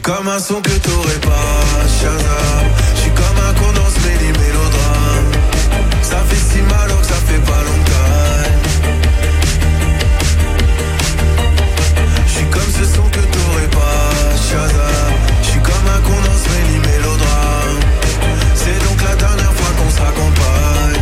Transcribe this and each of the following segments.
comme un son que t'aurais pas, Shazam. J'suis comme un con dans ce mélodrame. Ça fait si mal alors que ça fait pas longtemps. J'suis comme ce son que t'aurais pas, Shazam. J'suis comme un con dans ce mélodrame. C'est donc la dernière fois qu'on s'accompagne.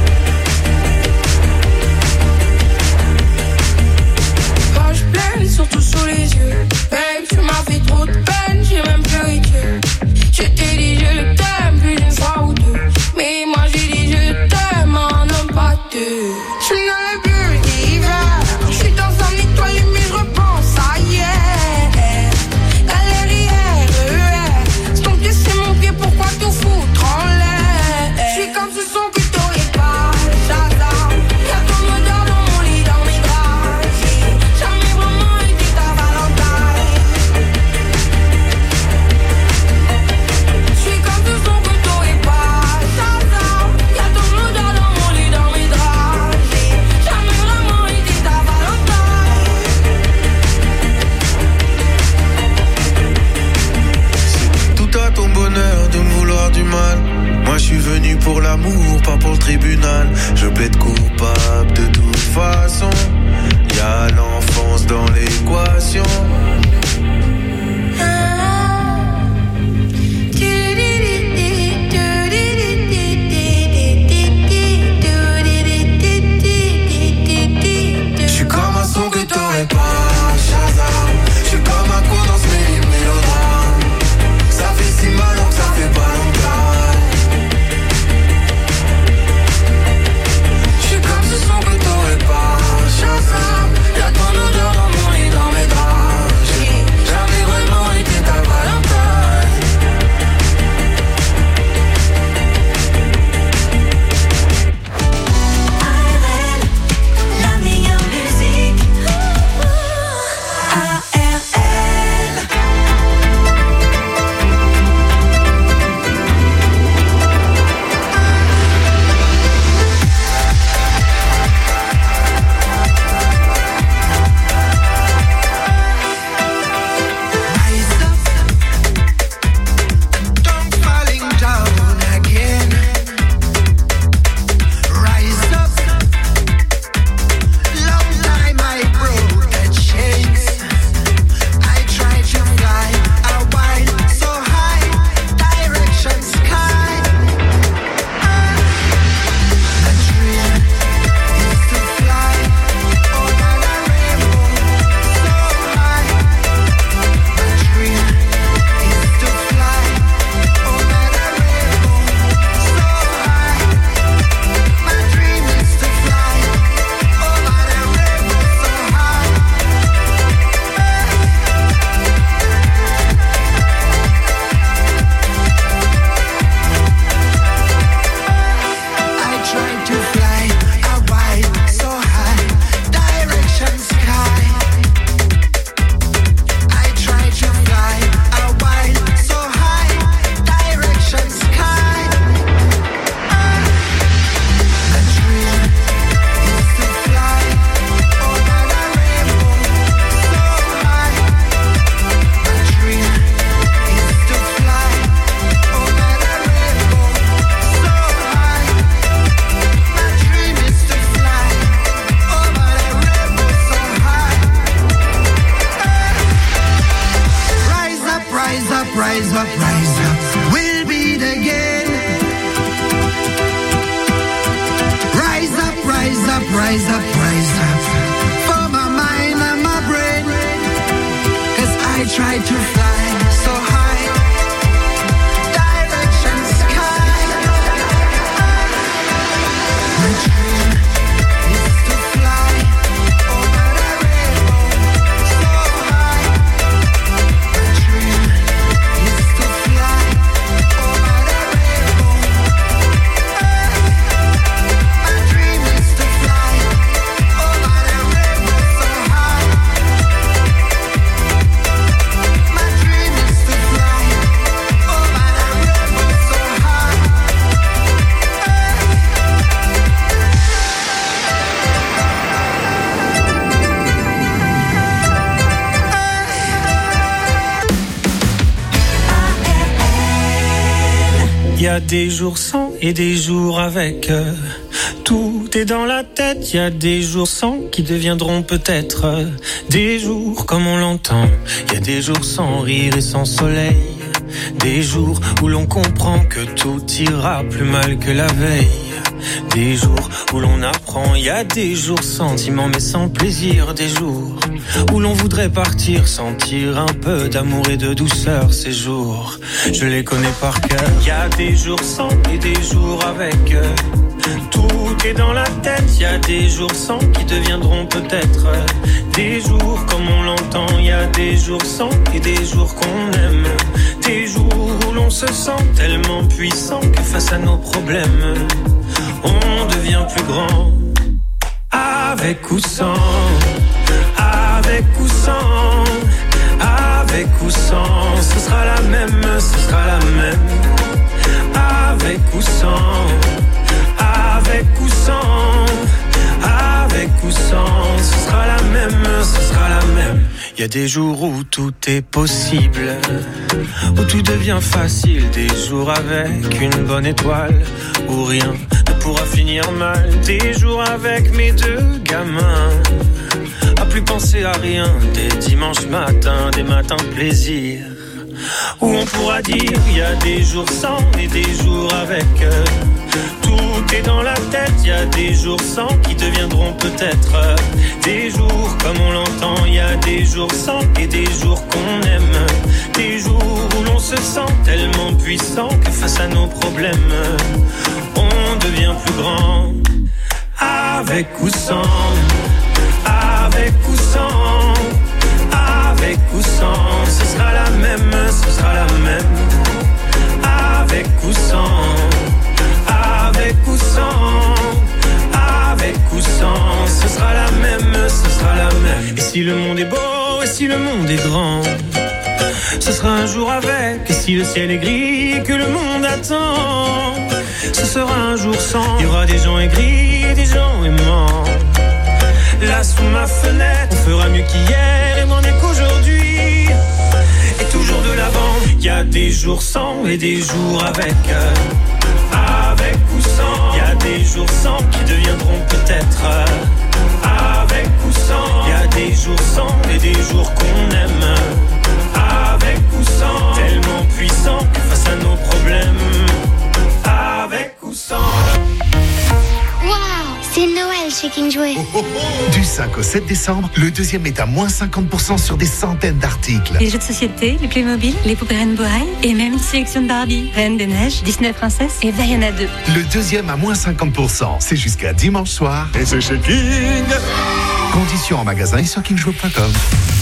Page pleine, surtout sous les yeux. Babe, tu m'as fait trop de peine, j'ai même pleuré Dieu. Je t'ai dit je t'aime plus d'une fois ou deux. Mais moi j'ai dit je t'aime en homme pas deux. Je ne l'ai plus d'hiver. Je suis dans un étoile mais je repense à hier. Galère hier, c'est ton pied, c'est mon pied, pourquoi tout foutre en l'air? Je suis comme ce son que t'aurais pas, Shazam. Y'a ton odeur dans mon lit, dans mes draps. J'ai jamais vraiment été ta Valentine. Je suis comme ce son que t'aurais pas, Shazam. Y'a ton odeur dans mon lit, dans mes draps. J'ai jamais vraiment été ta Valentine. C'est tout à ton bonheur de me vouloir du mal. Moi je suis venu pour l'amour, pas pour le tribunal. Je plaide coupable de toute façon. Y'a l'enfance dans l'équation. J'suis comme un son que t'aurais pas, Shazam. J'suis comme un con dans ce mélodrame. Ça fait si mal donc ça fait pas longtemps. J'suis comme ce son que t'aurais pas, Shazam. Y'a ton odeur dans mon lit, dans mes draps. J'ai jamais vraiment été ta Valentine. La meilleure musique. ARL. Rise up, don't falling down again. Rise up, long time I broke the chains. I tried to fly a while so high, direction sky. A dream is to fly over the rainbow so high. A dream is to fly over the rainbow so high. My dream is to fly over the rainbow so high. I tried to fly a while so high, direction sky. I tried to fly a while so high, direction sky. A dream is to fly over the rainbow so high. A dream is to fly over the rainbow so high. My dream is to fly over the rainbow so high. Rise up, rise up, rise up, rise up. We'll beat again. Rise up, rise up, rise up, rise up. For my mind and my brain. 'Cause I try to fly so high. Direction sky. My dream is to fly over the rainbow so high. My dream is to fly over the rainbow. My dream is to fly over the rainbow so high. My y a des jours sans et des jours avec. Tout est dans la tête, y a des jours sans qui deviendront peut-être des jours comme on l'entend. Y a des jours sans rire et sans soleil. Des jours où l'on comprend que tout ira plus mal que la veille. Des jours où l'on apprend, y a des jours sentiments mais sans plaisir. Des jours où l'on voudrait partir, sentir un peu d'amour et de douceur. Ces jours, je les connais par cœur. Y a des jours sans et des jours avec. Tout est dans la tête, y a des jours sans qui deviendront peut-être des jours comme on l'entend. Y a des jours sans et des jours qu'on aime. Des jours où l'on se sent tellement puissant que face à nos problèmes on devient plus grand. Avec ou sans, avec ou sans, avec ou sans, ce sera la même, ce sera la même. Avec ou sans, avec ou sans, avec ou sans, ce sera la même, ce sera la même. Y a des jours où tout est possible, où tout devient facile. Des jours avec une bonne étoile, où rien ne pourra finir mal. Des jours avec mes deux gamins, à plus penser à rien. Des dimanches matins, des matins de plaisir, où on pourra dire y a des jours sans et des jours avec. Tout est dans la tête, y a des jours sans qui deviendront peut-être des jours comme on l'entend. Y a des jours sans et des jours qu'on aime. Des jours où l'on se sent tellement puissant que face à nos problèmes on devient plus grand. Avec ou sans, avec ou sans, avec ou sans, ce sera la même, ce sera la même. Avec ou sans, avec ou sans, avec ou sans, ce sera la même, ce sera la même. Et si le monde est beau, et si le monde est grand, ce sera un jour avec. Et si le ciel est gris et que le monde attend, ce sera un jour sans. Il y aura des gens aigris et des gens aimants. Là sous ma fenêtre, on fera mieux qu'hier et moins mieux qu'aujourd'hui. Et toujours de l'avant, y a des jours sans et des jours avec. Avec ou sans, y a des jours sans qui deviendront peut-être avec ou sans. Y a des jours sans et des jours qu'on aime. Avec ou sans, tellement puissant que face à nos problèmes. Avec ou sans. Waouh, c'est Noël chez King Jouet. Du 5 au 7 décembre, le deuxième est à moins 50% sur des centaines d'articles. Les jeux de société, les Playmobil, les poupées Rainbow High et même une sélection de Barbie, Reine des Neiges, Disney Princesse et Vaiana 2. Le deuxième à moins 50%, c'est jusqu'à dimanche soir. Et c'est chez King. Conditions en magasin et sur kingjouet.com.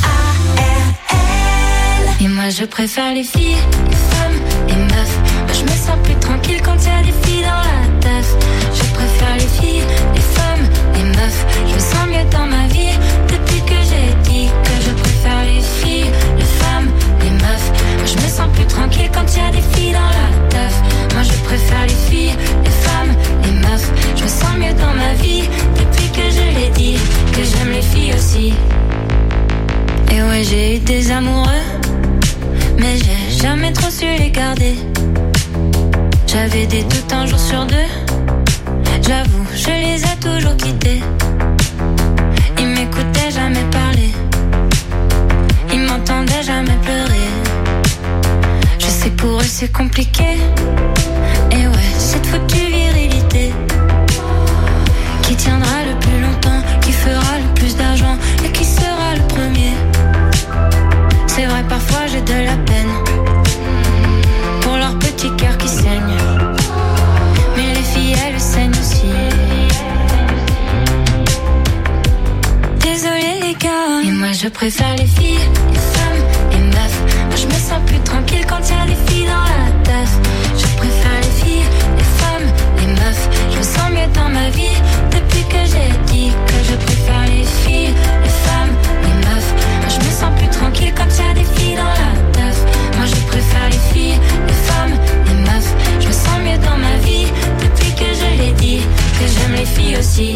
Et moi je préfère les filles, les femmes, les meufs. Moi je me sens plus tranquille quand y a des filles dans la teuf. Je préfère les filles, les femmes, les meufs. Je me sens mieux dans ma vie depuis que j'ai dit que je préfère les filles, les femmes, les meufs. Moi je me sens plus tranquille quand y a des filles dans la teuf. Moi je préfère les filles, les femmes, les meufs. Je me sens mieux dans ma vie depuis que je l'ai dit que j'aime les filles aussi. Et ouais, j'ai eu des amoureux, mais j'ai jamais trop su les garder. J'avais des doutes un jour sur deux. J'avoue, je les ai toujours quittés. Ils m'écoutaient jamais parler. Ils m'entendaient jamais pleurer. Je sais pour eux c'est compliqué. Et ouais, cette foutue virilité qui tiendra le plus longtemps, qui fera le plus d'argent et qui sera le premier. C'est vrai, parfois j'ai de la peine pour leur petit cœur qui saigne. Mais les filles, elles saignent aussi. Désolée les gars. Et moi je préfère les filles, les femmes, les meufs. Moi je me sens plus tranquille quand y a des filles dans la teuf. Je préfère les filles, les femmes, les meufs. Je me sens mieux dans ma vie depuis que j'ai dit que je préfère les filles, les femmes, les meufs. Moi je me sens plus tranquille quand y a des filles dans la teuf. Moi je préfère les filles, les femmes, les meufs. Je me sens mieux dans ma vie depuis que je l'ai dit que j'aime les filles aussi.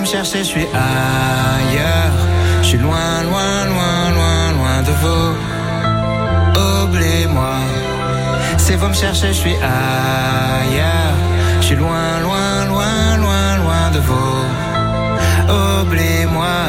me cherchez, je suis ailleurs. Je suis loin, loin, loin, loin, loin de vous. Oubliez-moi. Si vous me cherchez, je suis ailleurs. Je suis loin, loin, loin, loin, loin de vous. Oubliez-moi.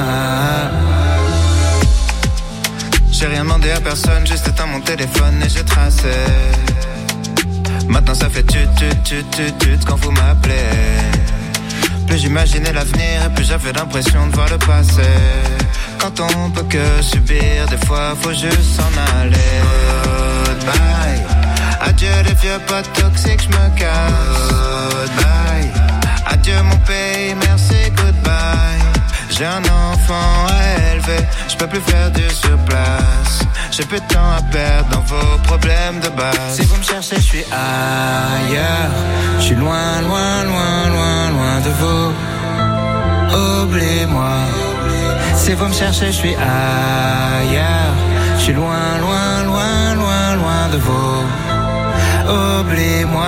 J'ai rien demandé à personne, juste éteint mon téléphone et j'ai tracé. Maintenant ça fait tut quand vous m'appelez. Plus j'imaginais l'avenir et plus j'avais l'impression de voir le passé. Quand on peut que subir, des fois faut juste s'en aller. Goodbye. Adieu les vieux potes toxiques, j'me casse. Goodbye. Adieu mon pays, merci, goodbye. J'ai un enfant à élever, j'peux plus faire du surplace. J'ai plus de temps à perdre dans vos problèmes de base. Si vous me cherchez, je suis ailleurs. Je suis loin, loin, loin, loin, loin de vous. Oubliez-moi. Si vous me cherchez, je suis ailleurs. Je suis loin, loin, loin, loin, loin de vous. Oubliez-moi.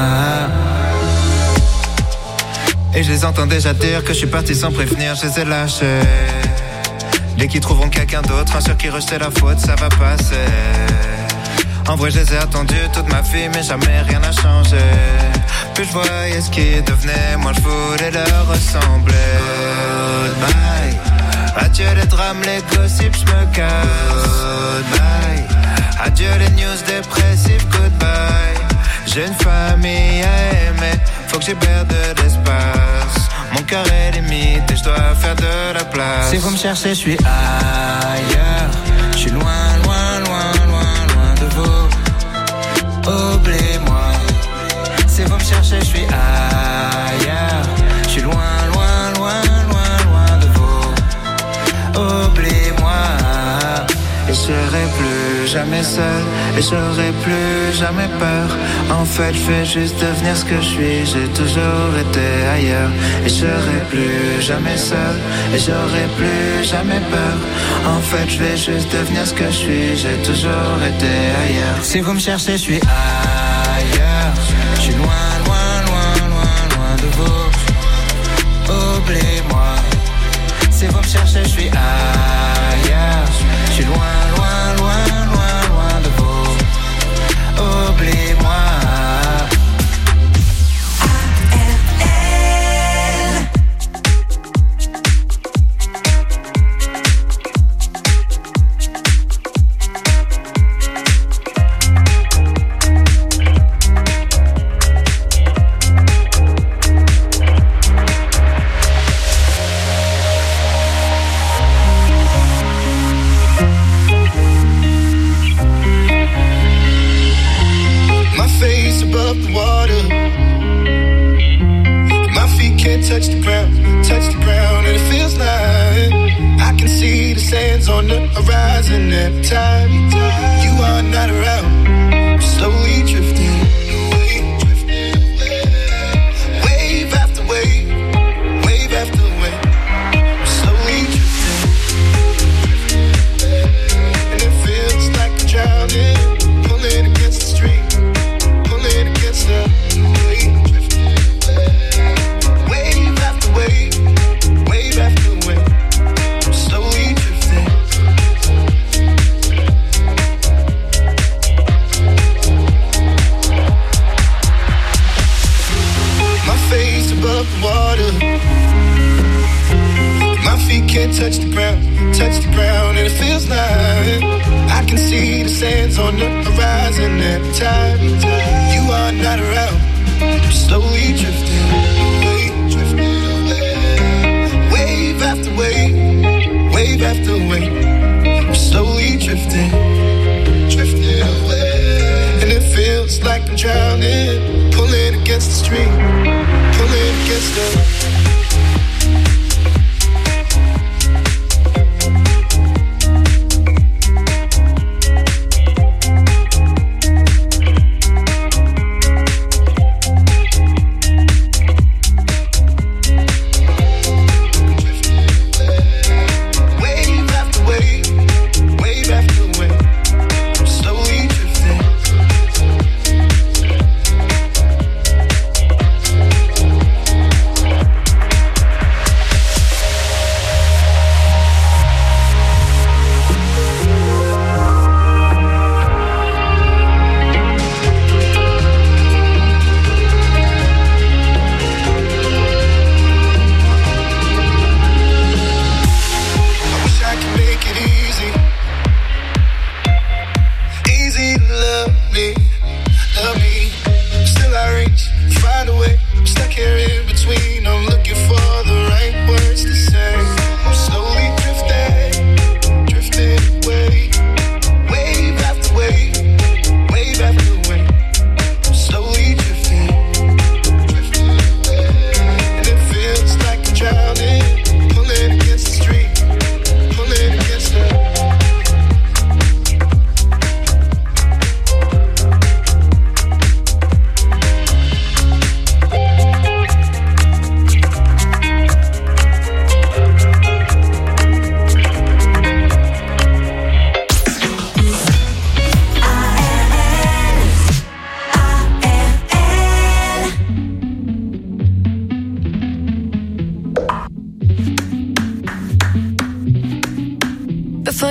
Et je les entends déjà dire que je suis parti sans prévenir, je les ai lâchés. Dès qu'ils trouveront quelqu'un d'autre, un sur qui rejeter la faute, ça va passer. En vrai, je les ai attendus toute ma vie, mais jamais rien n'a changé. Plus je voyais ce qui devenait, moi je voulais leur ressembler. Goodbye. Adieu les drames, les gossips, je me casse. Goodbye. Adieu les news dépressives, goodbye. J'ai une famille à aimer, faut que j'ébère de l'espace. Mon cœur est limite et je dois faire de la place. Si vous me cherchez, je suis ailleurs. Je suis loin, loin, loin, loin, loin de vous. Oubliez-moi. Si vous me cherchez, je suis ailleurs. Je suis loin, loin, loin, loin, loin de vous. Oubliez-moi. Et je serai plus jamais seul. Et j'aurai plus jamais peur. En fait, je vais juste devenir ce que je suis. J'ai toujours été ailleurs. Et je serai plus jamais seul. Et j'aurai plus jamais peur. En fait, je vais juste devenir ce que je suis. J'ai toujours été ailleurs. Si vous me cherchez, je suis ailleurs. Je suis loin, loin, loin, loin, loin de vous. Oubliez-moi. Si vous me cherchez, je suis ailleurs. Je suis loin, loin, loin, loin, loin de vous. Oubliez-moi. Touch the ground, and it feels like I can see the sands on the horizon every time you are not around. I'm slowly drifting away, wave after wave, wave after wave. I'm slowly drifting, and it feels like I'm drowning, pulling against the stream, pulling against the wave. Wave after wave, I'm slowly drifting. My face above the water, my feet can't touch the ground, and it feels like I can see the sands on the horizon every time you are not around. I'm slowly drifting away, wave after wave, wave after wave. I'm slowly drifting away, and it feels like I'm drowning, pulling against the stream, pulling against the.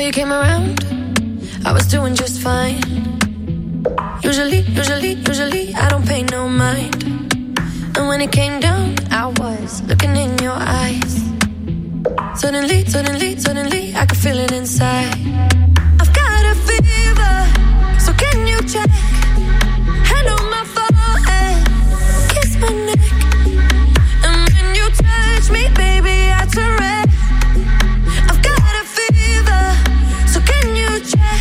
you came around, I was doing just fine. Usually, I don't pay no mind. And when it came down, I was looking in your eyes. Suddenly, I could feel it inside. I've got a fever, so can you check? Hand on my forehead, kiss my neck. And when you touch me, baby, I turn red. I've got a fever, so can you check?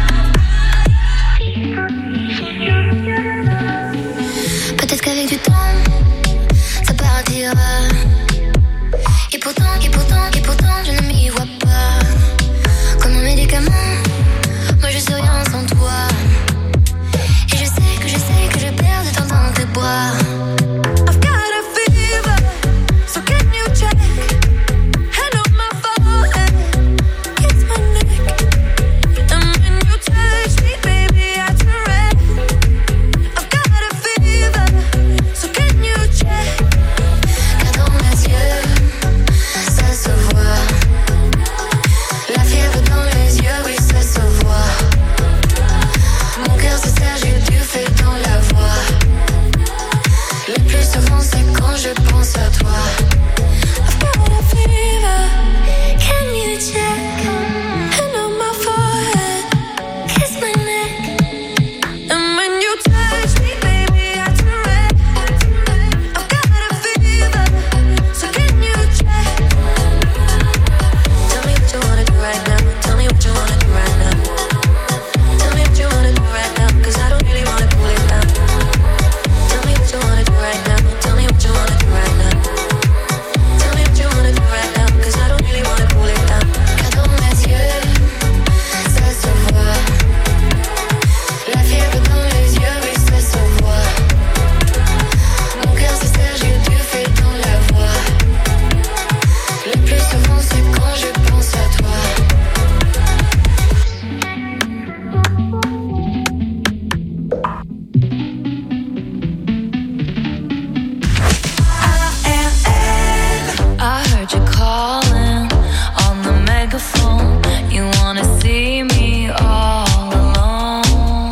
Peut-être qu'avec du temps, ça partira. Et pourtant, je ne m'y vois pas. Comme un médicament, moi je suis rien sans toi. Et je sais que je perds de temps dans tes bras. I've got a fever, so can you check? Hand on my forehead, kiss my neck. And when you touch me, baby, I turn red. I've got a fever, so can you check? Car dans mes yeux, ça se voit. La fièvre dans les yeux, oui, ça se voit. Mon cœur se serre, j'ai du feu dans la voix. Le plus souvent, c'est quand je pense à toi. I've got a fever, Can you check? hand on my forehead, Kiss my neck. and when you touch me, baby, I turn red. I've got a fever, so can you check? Tell me what you wanna do right now. Tell me what you wanna do right now. Tell me what you wanna do right now, 'cause I don't really wanna cool it down. Tell me what you wanna do right now. Tell me what you wanna do right now. Tell me what you wanna do right now, 'cause I don't really wanna cool it down. Car dans mes yeux, ça se voit. La fièvre dans les yeux, oui, ça se voit. Mon cœur se serre, j'ai du feu dans la voix. Le plus souvent, c'est quand je pense à toi. I heard you calling on the megaphone. You wanna see me all alone.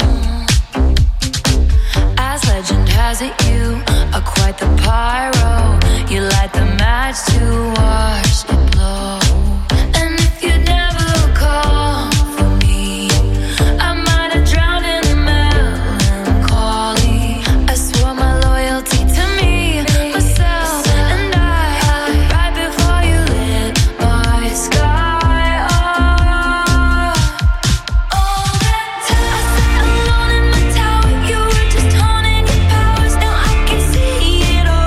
As legend has it, you are quite the pyro. You light the match to watch it blow. And if you never call for me, I might have drowned in the melancholy. I swore my loyalty to me, myself, and I. Right before you lit my sky up. All that time I sat alone in my tower, you were just honing your powers. Now I can see it all.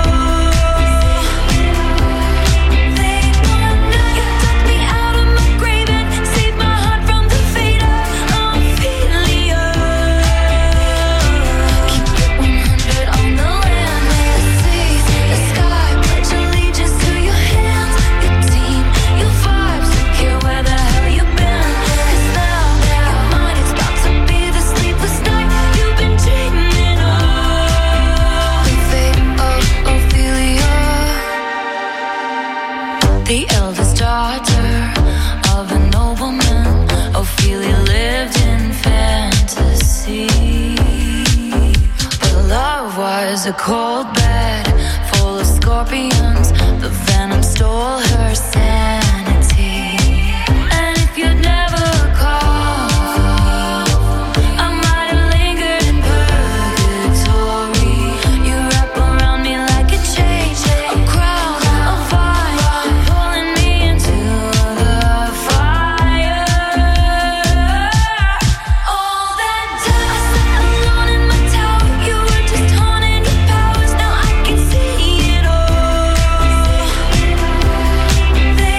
was a cold bed full of scorpions. The venom stole her sanity. And if you'd never called, I might have lingered in purgatory. You wrap around me like a chain, a crown, a fire, pulling me into the fire. All that time I sat alone in my tower, you were just honing your powers. Now I can see it all. They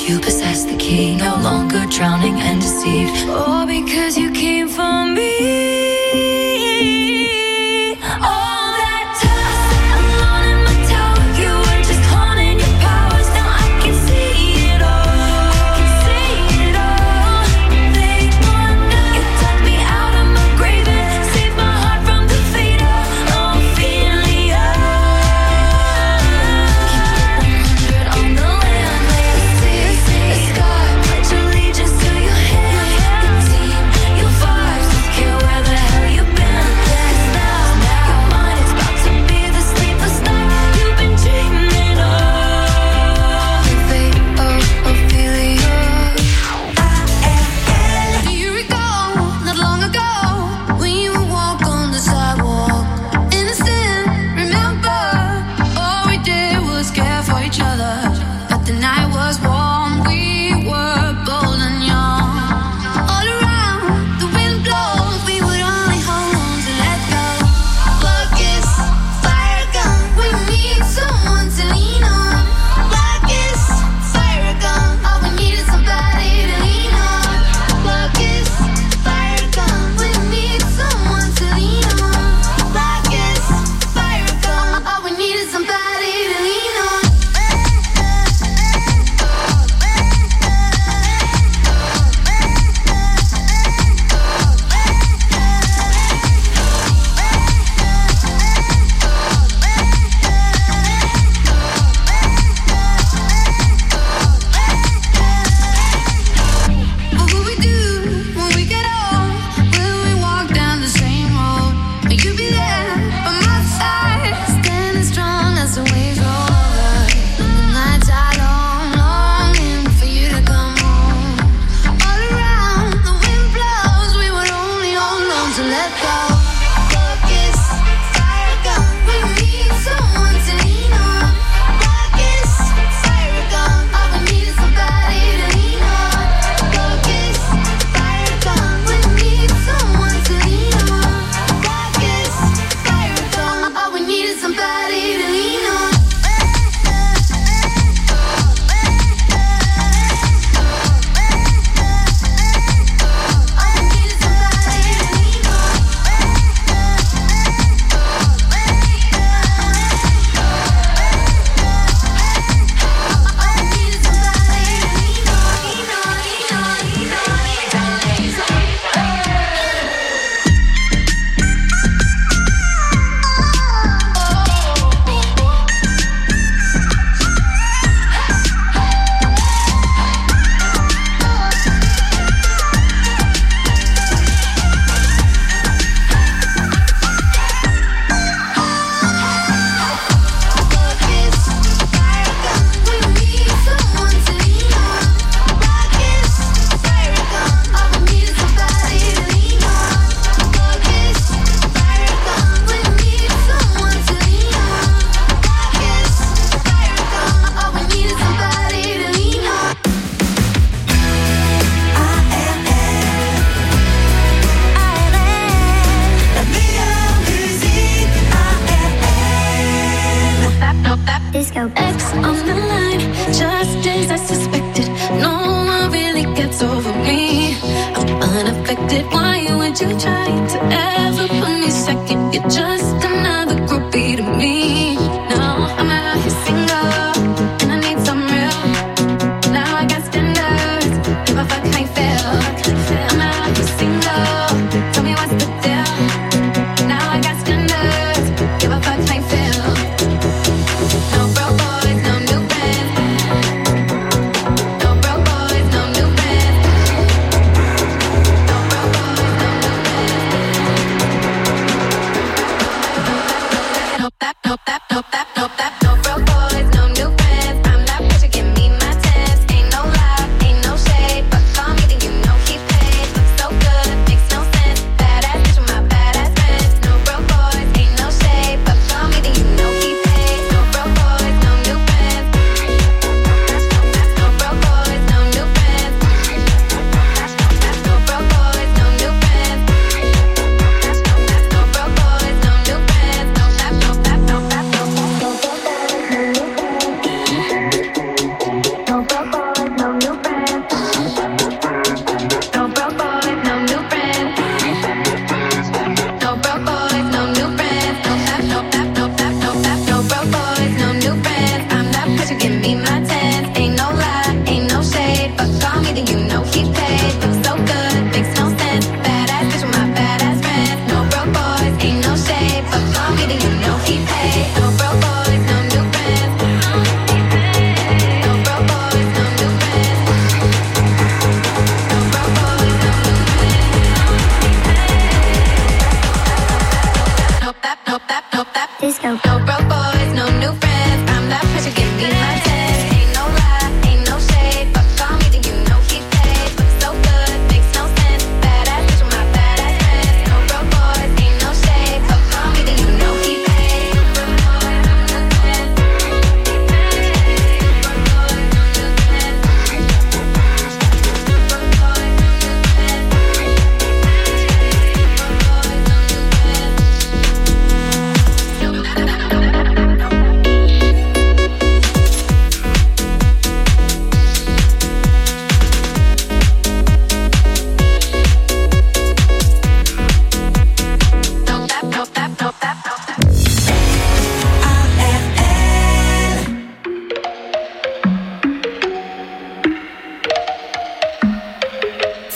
you possess the key, no longer drowning and deceived. All because you came for me.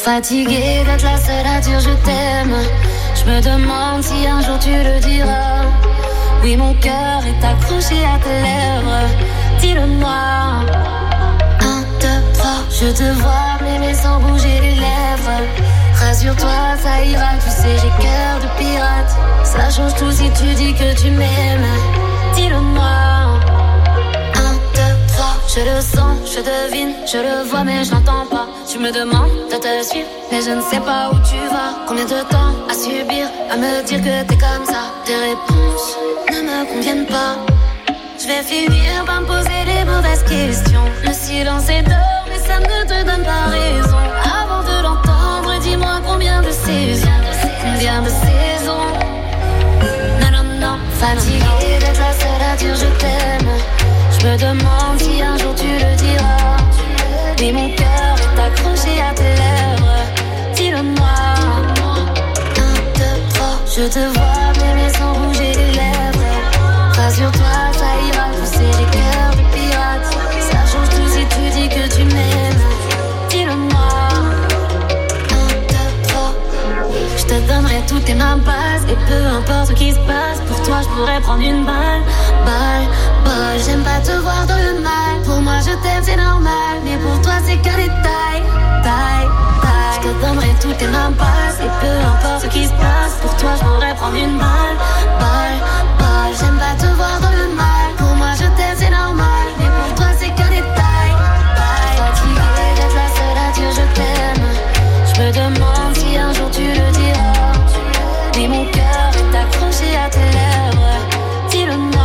Fatiguée d'être la seule à dire je t'aime. Je me demande si un jour tu le diras. Oui, mon cœur est accroché à tes lèvres. Dis-le-moi. 1, 2, 3. Je te vois m'aimer sans bouger les lèvres. Rassure-toi, ça ira. Tu sais, j'ai cœur de pirate. Ça change tout si tu dis que tu m'aimes. Dis-le-moi. 1, 2, 3. Je le sens, je devine, je le vois mais je n'entends pas. Tu me demandes de te suivre, mais je ne sais pas où tu vas. Combien de temps à subir, à me dire que t'es comme ça. Tes réponses ne me conviennent pas. Je vais finir par me poser les mauvaises questions. Le silence est d'or, mais ça ne te donne pas raison. Avant de l'entendre, dis-moi combien de saisons. Combien de saisons. Non, non, non. Fatiguée d'être la seule à dire je t'aime. Je me demande si un jour tu le diras. Oui, mon cœur est accroché à tes lèvres. Dis-le-moi. 1, 2, 3. Je te vois m'aimer sans bouger les lèvres. Rassure-toi, ça ira. Tu sais, j'ai cœur de pirate. Ça change tout si tu dis que tu m'aimes. Dis-le-moi. 1, 2, 3. Je te donnerai toutes tes mains basses. Et peu importe ce qui se passe, pour toi je pourrais prendre une balle. Balle. J'aime pas te voir dans le mal. Pour moi je t'aime c'est normal, mais pour toi c'est qu'un détail. Je te donnerai toutes tes mains basses. Et peu importe ce qui se passe, pour toi je pourrais prendre une balle. J'aime pas te voir dans le mal. Pour moi je t'aime c'est normal, mais pour toi c'est qu'un détail. Fatiguée d'être la seule à dire je t'aime. Je me demande si un jour tu le diras. Mais mon cœur est accroché à tes lèvres. Dis-le-moi.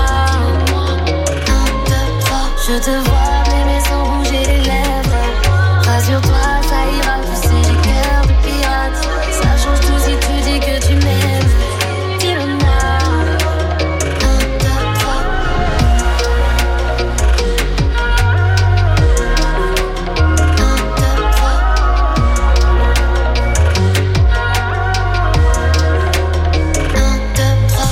Je te vois m'aimer sans bouger les lèvres. Rassure-toi, ça ira. Tu sais, j'ai cœur de pirate. Ça change tout si tu dis que tu m'aimes. Dis-le-moi. 1, 2, 3. 1, 2, 3. 1, 2, 3.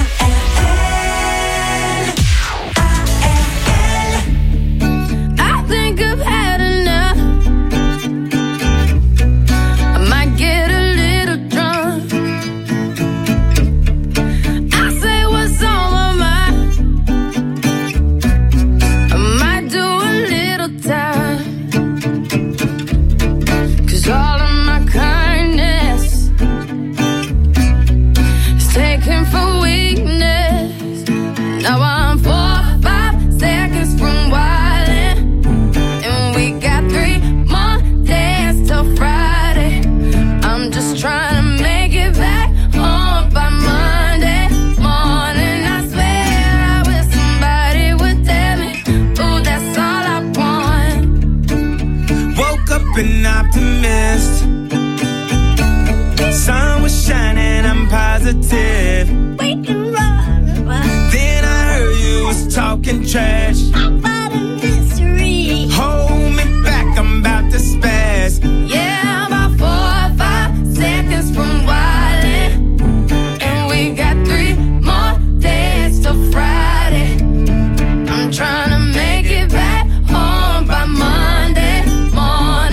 An optimist. Sun was shining, I'm positive. Then I heard you was talking trash about a mystery. Hold me back, I'm about to spaz. Yeah, about 4 or 5 seconds from wildin', and we got 3 more days till Friday. I'm trying to make it back home by Monday morning.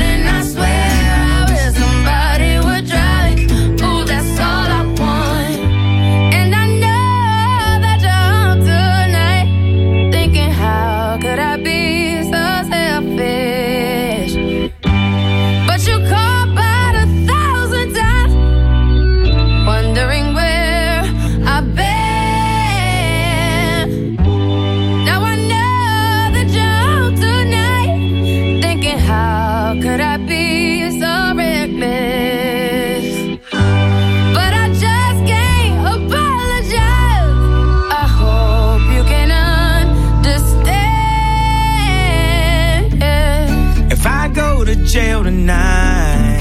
Jail tonight.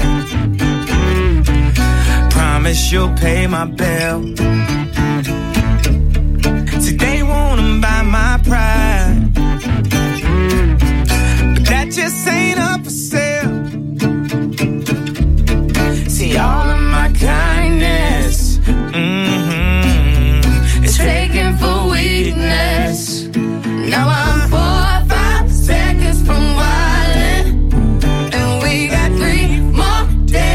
Promise you'll pay my bill. See, they wanna buy my pride, but that just ain't up for sale. See, all of my kindness, it's taken for weakness. Now I'm 4 or 5 seconds from wildin', and we got 3 more days.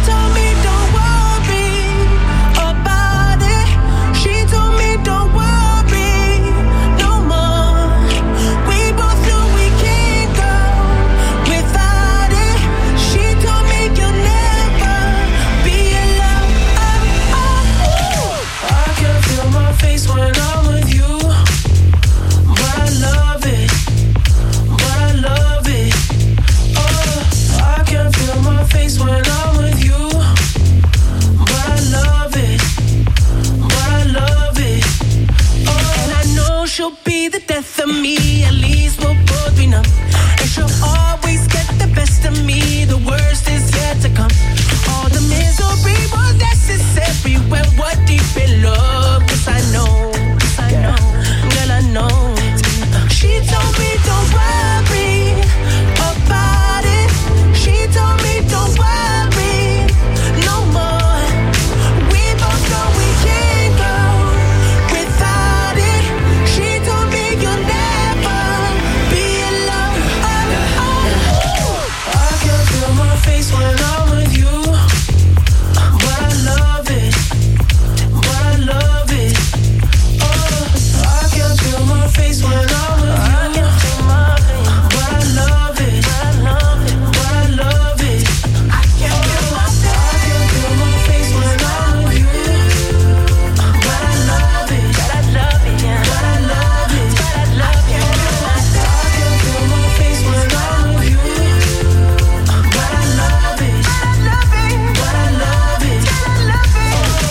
told me don't worry about it. She told me don't worry no more. We both know we can't go without it. She told me you'll never be alone. I can feel my face when I'm with you, but I love it, but I love it. I can feel my face when I'm with you, but I love it, but I love it. And I know she'll be the death of me, at least we'll both be numb. And she'll always get the best of me, the worst is yet to come. All the misery was necessary when we're deep in love. 'Cause I know, girl, I know. She told me don't worry about it. She told me don't worry no more. We both know we can't go without it. She told me you'll never be alone. I can feel my face when I'm with you, but I love it, but I love it. I can feel my face when I'm with you, but I love it, but I love it. I can feel my face when I'm with you, but I love it, but I love it, but I love it, but I love it. I can feel my face when I'm with you, but I love it, but I love it, but I love it.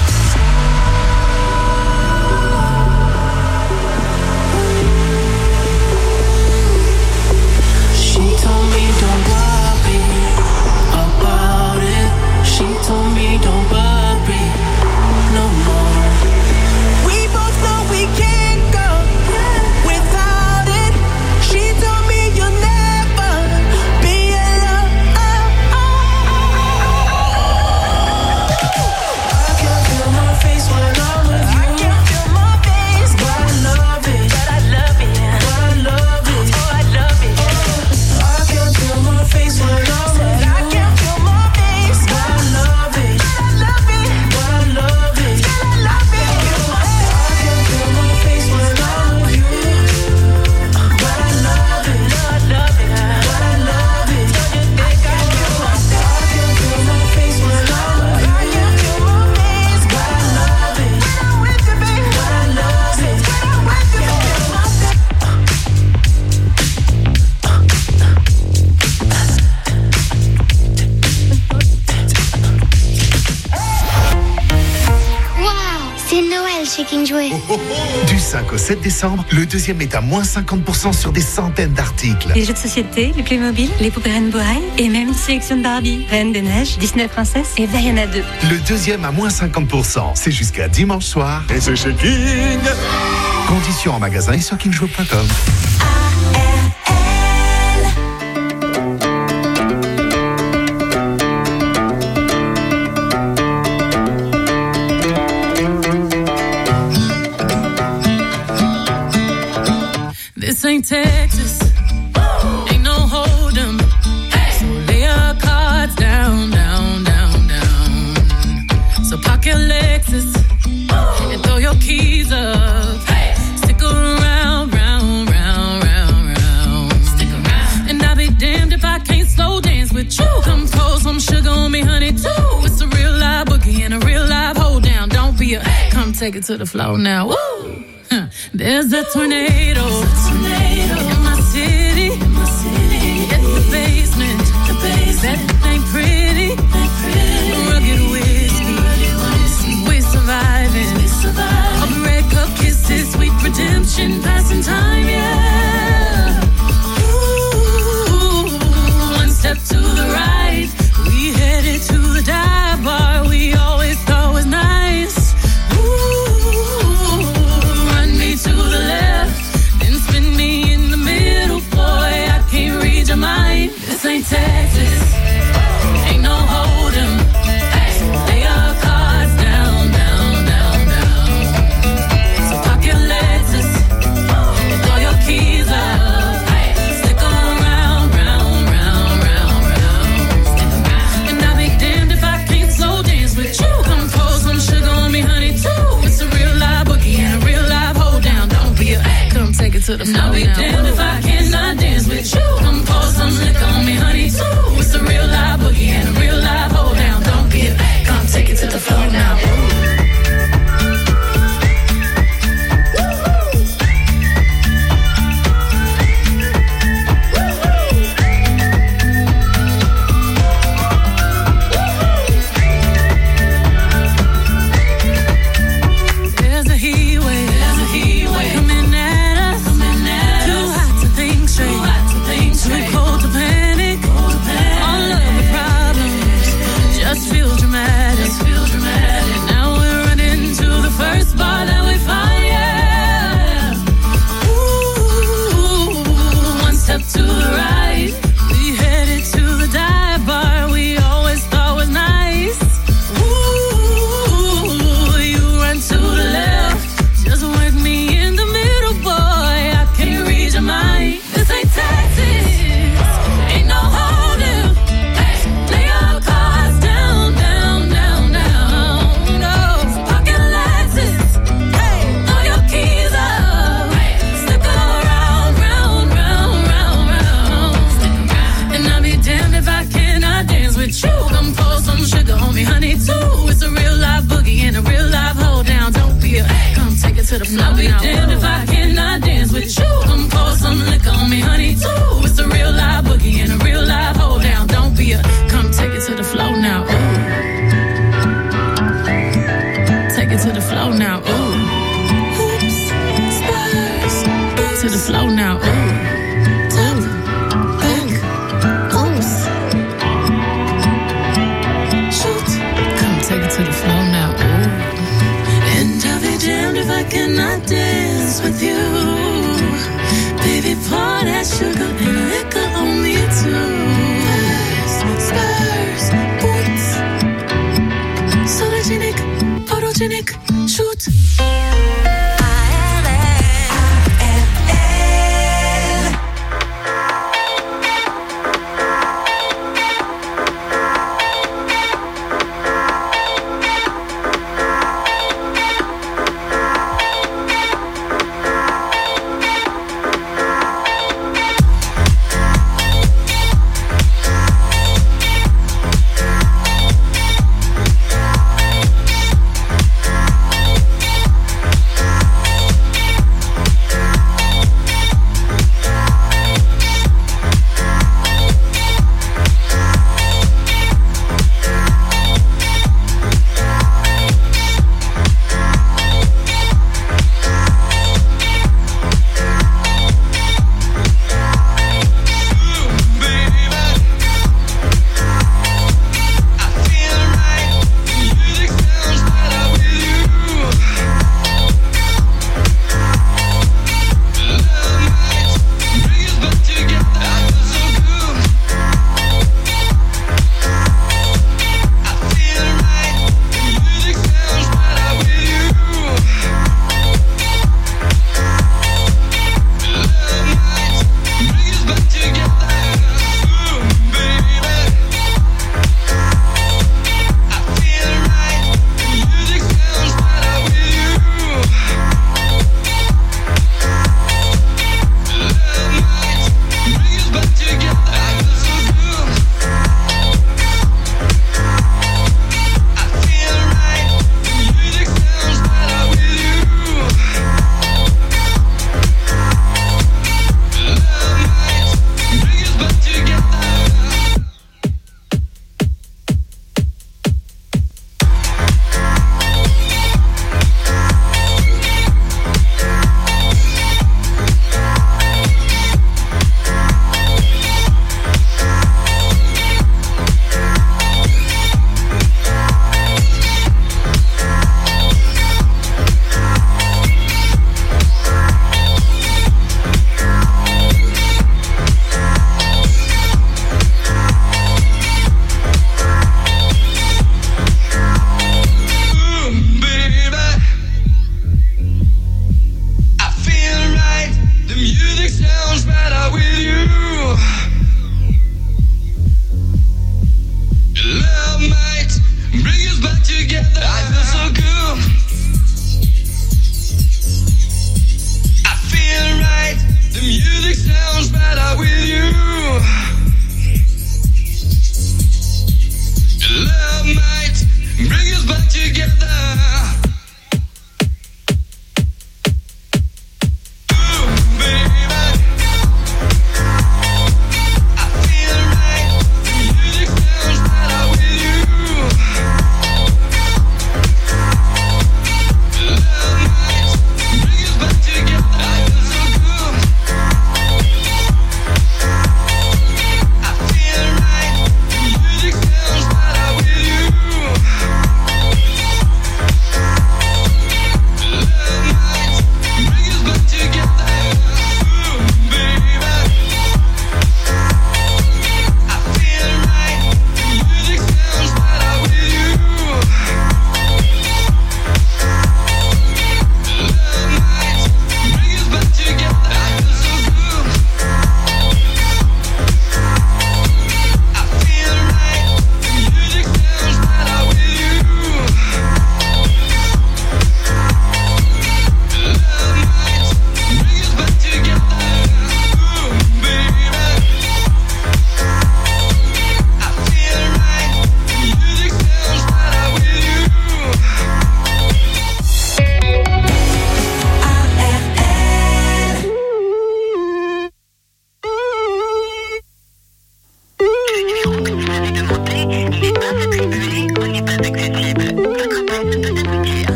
She told me don't worry about it. She told me don't worry no more. We both know we can't go without it. She told me you'll never be alone. I can feel my face when I'm with you. I can feel my face, but I love it, but I love it, but I love it, oh I love it. I can feel my face when I'm with you. I can feel my face, but I love it, but I love it, but I love it, but I love it. I can feel my face when I'm with you, but I love it, but I love it, but I love it. I can feel my face when I'm with you. I can feel my face, but I love it, when I'm with you, baby. But I love it, when I'm with you. Waouh, c'est Noël chez King Jouet. Du 5 au 7 décembre, le deuxième est à moins 50% sur des centaines d'articles. Les jeux de société, les Playmobil, les poupées Rainbow High et même une sélection de Barbie, Reine des Neiges, Disney Princesse et Vaiana 2. Le deuxième à moins 50%, c'est jusqu'à dimanche soir. Et c'est chez King. Conditions en magasin et sur kingjouet.com. This ain't Texas, ain't no hold 'em. So lay your cards down, down, down, down. So park your Lexus and throw your keys up. Stick around, round, round, round, round. Stick around. And I'll be damned if I can't slow dance with you. Come pour some sugar on me, honey, too. It's a real live boogie and a real live hold down. Don't be a come take it to the floor now. Woo! There's a tornado in my city, in the basement. That ain't pretty. Rugged whiskey, we surviving. All the red cup kisses, sweet redemption, passing time, yeah. Ooh, one step to the right, we headed to the dive bar we always thought was nice. To the left, then spin me in the middle. to the flow. I'll be damned if I cannot dance with you. Come pour some liquor on me, honey, too. It's a real live boogie and a real live hold down. Don't be a, come take it to the flow now. Ooh. Take it to the flow now. Ooh. Oops, stars. To the flow now. Ooh. To the flow now, ooh. And I'll be damned if I cannot dance with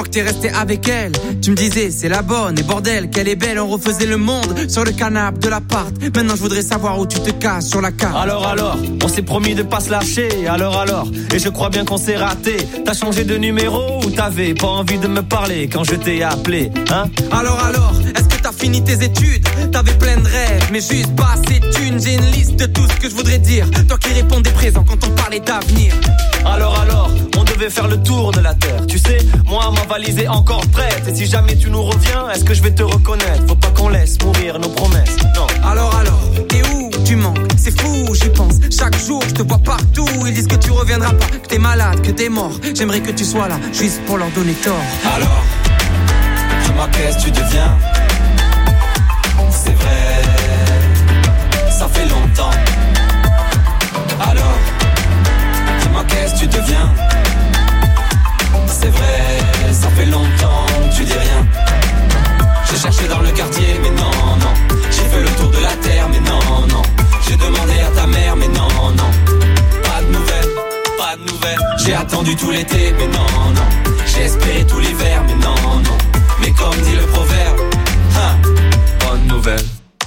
que t'es resté avec elle. Tu me disais c'est la bonne et bordel qu'elle est belle. On refaisait le monde sur le canapé de l'appart. Maintenant je voudrais savoir où tu te casses sur la carte. Alors, on s'est promis de pas se lâcher. Alors, et je crois bien qu'on s'est raté. T'as changé de numéro ou t'avais pas envie de me parler quand je t'ai appelé, hein? Alors, est-ce que t'as fini tes études? T'avais plein de rêves, mais juste pas assez de thunes. J'ai une liste de tout ce que je voudrais dire. Toi qui répondais présent quand on parlait d'avenir. Alors, on devait faire le tour de la terre. Tu sais, moi, ma valise est encore prête. Et si jamais tu nous reviens, est-ce que je vais te reconnaître? Faut pas qu'on laisse mourir nos promesses, non. Alors, t'es où? Tu manques, c'est fou, j'y pense. Chaque jour, je te vois partout. Ils disent que tu reviendras pas, que t'es malade, que t'es mort. J'aimerais que tu sois là, juste pour leur donner tort. Alors, dis-moi qu'est-ce que tu deviens? C'est vrai, ça fait longtemps. Alors, dis-moi qu'est-ce que tu deviens? C'est vrai, ça fait longtemps que tu dis rien. J'ai cherché dans le quartier, mais non. J'ai fait le tour de la terre, mais non. J'ai demandé à ta mère, mais non. Pas de nouvelles. J'ai attendu tout l'été, mais non. J'ai espéré tout l'hiver, mais non. Mais comme dit le proverbe, bonne nouvelle.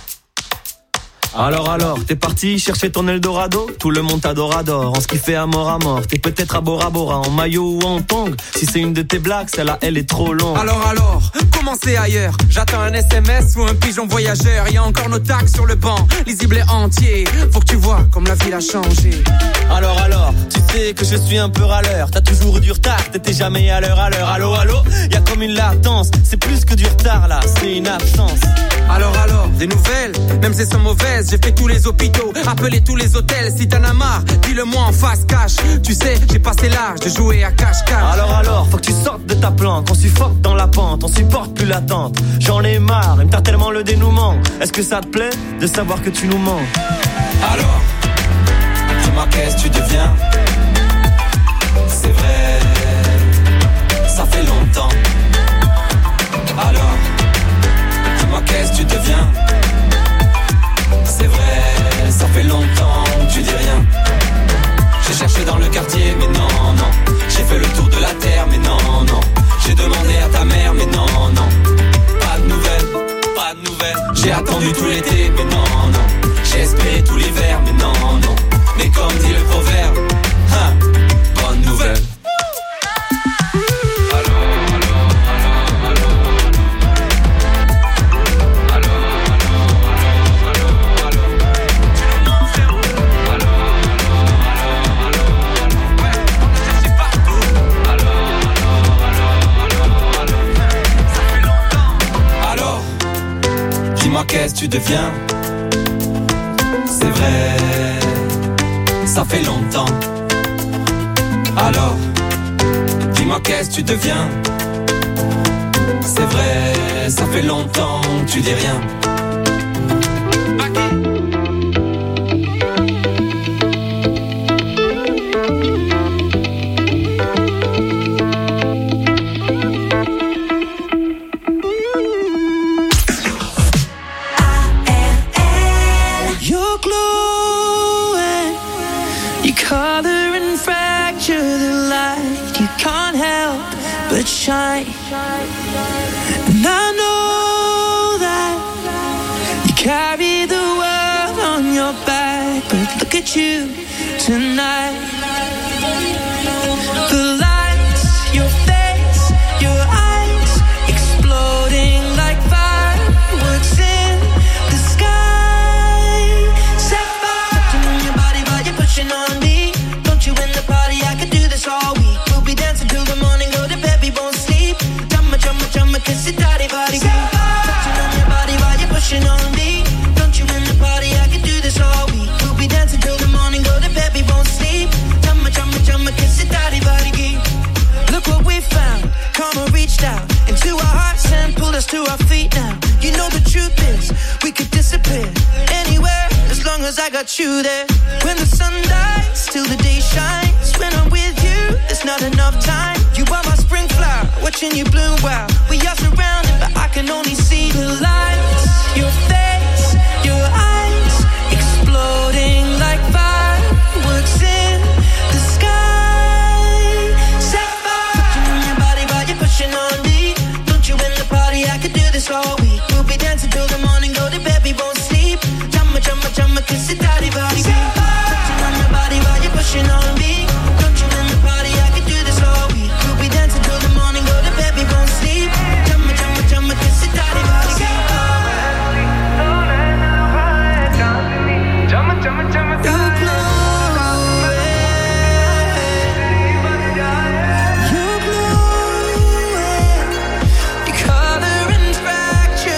Alors, t'es parti chercher ton Eldorado? Tout le monde t'adore, on se kiffait à mort. T'es peut-être à Bora Bora, en maillot ou en tongs. Si c'est une de tes blagues, celle-là, elle est trop longue. Alors, comment c'est ailleurs? J'attends un SMS ou un pigeon voyageur. Y'a encore nos tags sur le banc, lisible et entier. Faut que tu vois comme la ville a changé. Alors, tu sais que je suis un peu râleur. T'as toujours eu du retard, t'étais jamais à l'heure. Allô, y'a comme une latence. C'est plus que du retard là, c'est une absence. Alors, des nouvelles, même si elles sont mauvaises. J'ai fait tous les hôpitaux, appelé tous les hôtels. Si t'en as marre, dis-le-moi en face cash. Tu sais, j'ai passé l'âge de jouer à cache-cache. Alors, faut que tu sortes de ta planque. On suffoque dans la pente, on supporte plus l'attente. J'en ai marre, il me tarde tellement le dénouement. Est-ce que ça te plaît de savoir que tu nous mens? Alors, dis-moi qu'est-ce que tu deviens? C'est vrai, ça fait longtemps. Alors, dis-moi qu'est-ce que tu deviens? C'est vrai, ça fait longtemps que tu dis rien. J'ai cherché dans le quartier, mais non. J'ai fait le tour de la terre, mais non. J'ai demandé à ta mère, mais non. Pas de nouvelles. J'ai attendu tout l'été, mais non. J'ai espéré tout l'hiver, mais non. Mais comme dit le proverbe, bonne nouvelle. Dis-moi qu'est-ce que tu deviens? C'est vrai, ça fait longtemps. Alors, dis-moi qu'est-ce que tu deviens? C'est vrai, ça fait longtemps que tu dis rien. Shine. And I know that you carry the world on your back, but look at you tonight. The lights, your face, your eyes, exploding like fireworks in the sky. Set fire. Touching on your body while you're pushing on me. Don't you in the party? I could do this all week. We'll be dancing till the morning, go to bed, we won't sleep. Chumma, kiss it, daddy, body. Touching on your body while you're pushing on me. Don't you in the party? I could do this all week. We'll be dancing till the morning, go to bed, we won't sleep. Chumma, kiss it, daddy, body. Look what we found. Karma reached out into our hearts and pulled us to our feet now. You know the truth is, we could disappear anywhere as long as I got you there. When the sun dies, till the day shines. When I'm with you, there's not enough time. You are my spring flower, watching you bloom wild. We are surrounded, but I can only see the lights. Your face, your eyes, exploding like fireworks in the sky. Set fire. Touching on your body while you're pushing on this all week. We'll be dancing till the morning, go